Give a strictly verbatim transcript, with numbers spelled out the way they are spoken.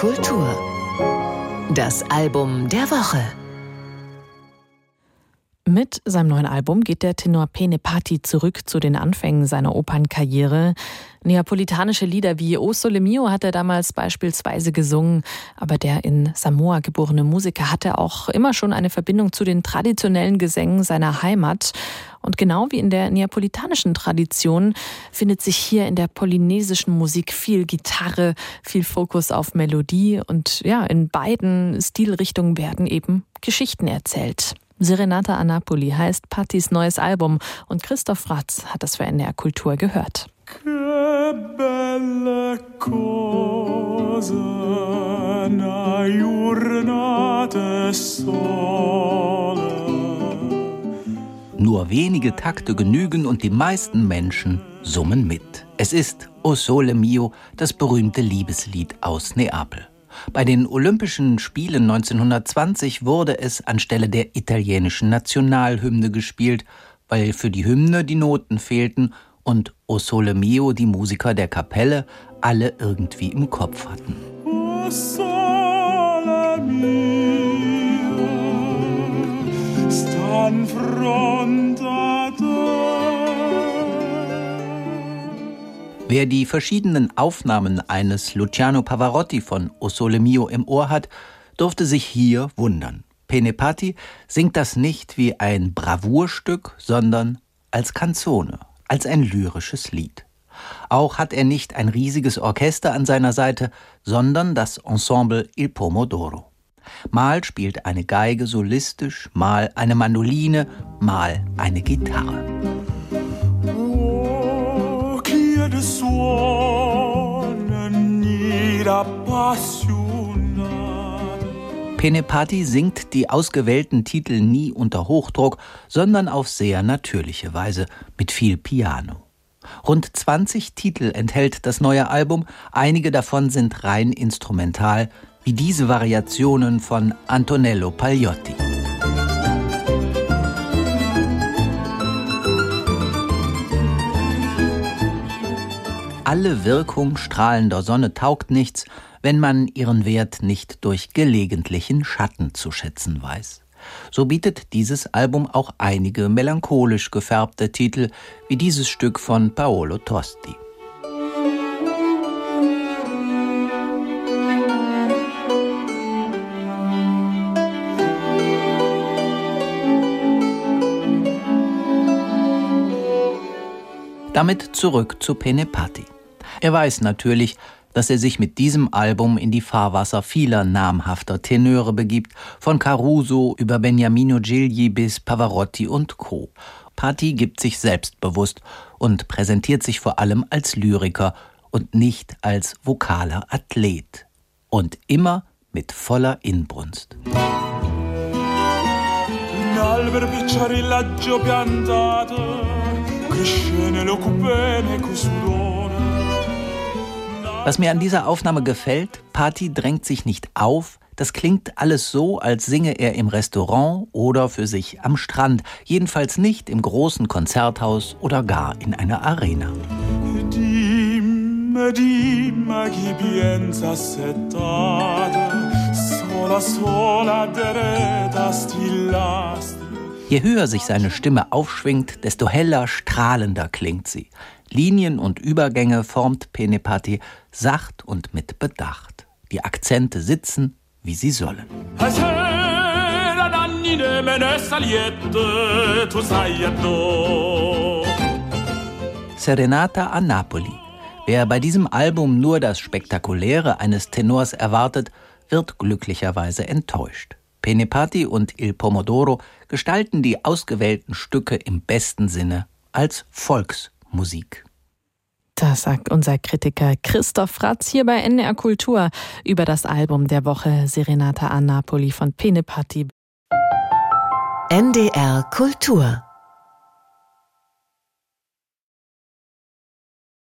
Kultur. Das Album der Woche. Mit seinem neuen Album geht der Tenor Pene zurück zu den Anfängen seiner Opernkarriere. Neapolitanische Lieder wie O Sole Mio hat er damals beispielsweise gesungen, aber der in Samoa geborene Musiker hatte auch immer schon eine Verbindung zu den traditionellen Gesängen seiner Heimat. Und genau wie in der neapolitanischen Tradition findet sich hier in der polynesischen Musik viel Gitarre, viel Fokus auf Melodie und ja, in beiden Stilrichtungen werden eben Geschichten erzählt. Serenata a Napoli heißt Patys neues Album und Christoph Fratz hat das für N D R Kultur gehört. Che belle cose, una giornata sola. Nur wenige Takte genügen und die meisten Menschen summen mit. Es ist O Sole Mio, das berühmte Liebeslied aus Neapel. Bei den Olympischen Spielen neunzehnhundertzwanzig wurde es anstelle der italienischen Nationalhymne gespielt, weil für die Hymne die Noten fehlten und O Sole Mio die Musiker der Kapelle alle irgendwie im Kopf hatten. O Sole Mio, stan fronte a te. Wer die verschiedenen Aufnahmen eines Luciano Pavarotti von O Sole Mio im Ohr hat, durfte sich hier wundern. Pene singt das nicht wie ein Bravourstück, sondern als Canzone, als ein lyrisches Lied. Auch hat er nicht ein riesiges Orchester an seiner Seite, sondern das Ensemble Il Pomodoro. Mal spielt eine Geige solistisch, mal eine Mandoline, mal eine Gitarre. Pene singt die ausgewählten Titel nie unter Hochdruck, sondern auf sehr natürliche Weise, mit viel Piano. Rund zwanzig Titel enthält das neue Album, einige davon sind rein instrumental, wie diese Variationen von Antonello Pagliotti. Alle Wirkung strahlender Sonne taugt nichts, wenn man ihren Wert nicht durch gelegentlichen Schatten zu schätzen weiß. So bietet dieses Album auch einige melancholisch gefärbte Titel, wie dieses Stück von Paolo Tosti. Damit zurück zu Pene. Er weiß natürlich, dass er sich mit diesem Album in die Fahrwasser vieler namhafter Tenöre begibt, von Caruso über Beniamino Gigli bis Pavarotti und Co. Patti gibt sich selbstbewusst und präsentiert sich vor allem als Lyriker und nicht als vokaler Athlet. Und immer mit voller Inbrunst. Was mir an dieser Aufnahme gefällt, Patti drängt sich nicht auf, das klingt alles so, als singe er im Restaurant oder für sich am Strand, jedenfalls nicht im großen Konzerthaus oder gar in einer Arena. Je höher sich seine Stimme aufschwingt, desto heller, strahlender klingt sie. Linien und Übergänge formt Pene sacht und mit Bedacht. Die Akzente sitzen, wie sie sollen. Serenata a Napoli. Wer bei diesem Album nur das Spektakuläre eines Tenors erwartet, wird glücklicherweise enttäuscht. Pene und Il Pomodoro gestalten die ausgewählten Stücke im besten Sinne als Volksmusik. Das sagt unser Kritiker Christoph Fratz hier bei N D R Kultur über das Album der Woche Serenata a Napoli von Pene. N D R Kultur